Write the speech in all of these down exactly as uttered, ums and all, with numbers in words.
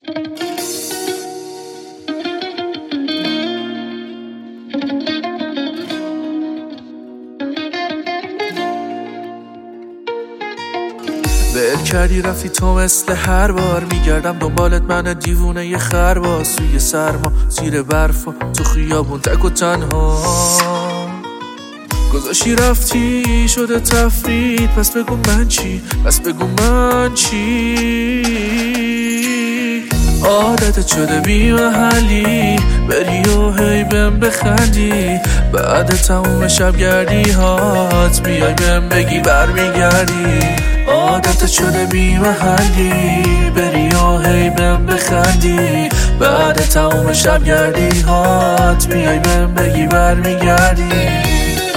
ول کردی رفتی تو مثل هر بار، میگردم دنبالت من دیوونه یه خرباز، توی سرما زیر برفا تو خیابون تک و تنها گذاشتی رفتی شده تفرید. پس بگو من چی، پس بگو من چی. عادتت شده بی محلی بری و هی بهم بخندی، بعد تموم شب گردی هات بیای بهم بگی برمیگردی. عادتت شده بی محلی بری و هی بهم بخندی، بعد تموم شب گردی هات بیای بهم بگی برمیگردی.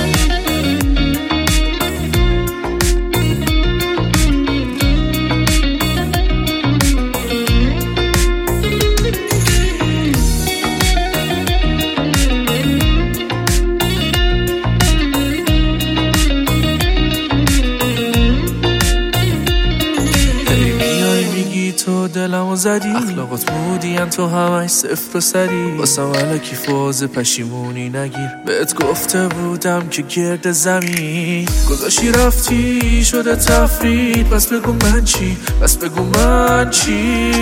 تو دلمو زدی، اخلاقات بودین تو همش صفر و سری، واسم علکی فاز پشیمونی نگیر. بهت گفته بودم که گرد زمین گذاشتی رفتی شده تفرید. پس بگو من چی، پس بگو من چی.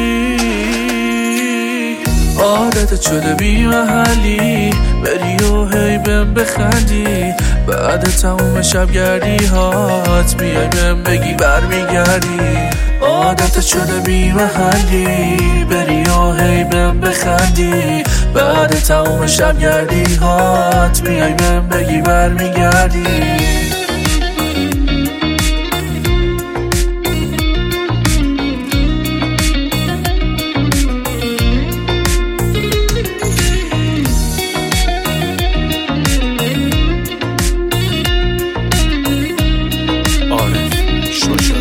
عادتت شده بی محلی بری و هی بهم بخندی، بعد تموم شب گردی هات بیای بهم بگی برمیگردی. عادتت شده بی محلی بری و هی بهم بخندی، بعد تموم شب گردی هات بیای بهم بگی برمیگردی. آره شوشو